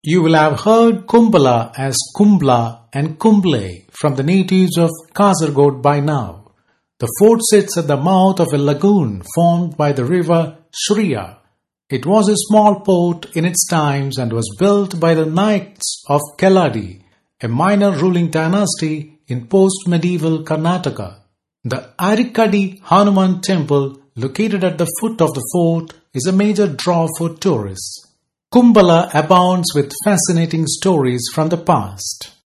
You will have heard Kumbala as Kumbla and Kumble from the natives of Kasargod by now. The fort sits at the mouth of a lagoon formed by the river Shriya. It was a small port in its times and was built by the Naiks of Keladi, a minor ruling dynasty in post-medieval Karnataka. The Arikadi Hanuman temple, located at the foot of the fort, is a major draw for tourists. Kumbala abounds with fascinating stories from the past.